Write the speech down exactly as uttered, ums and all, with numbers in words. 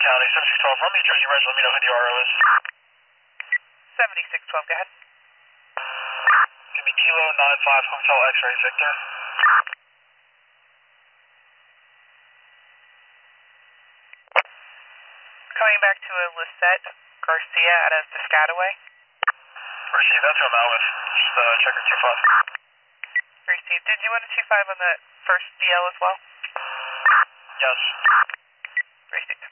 County, seventy-six twelve, run me Jersey Res, let me know who the R O is. seventy-six twelve, go ahead. Give me Kilo nine five Hotel X-Ray Victor. Coming back to a Lisette Garcia out of Piscataway. Receive, that's who I'm out with. Just uh, checker two five. Receive. Did you want a two five on the first D L as well? Yes. Receive.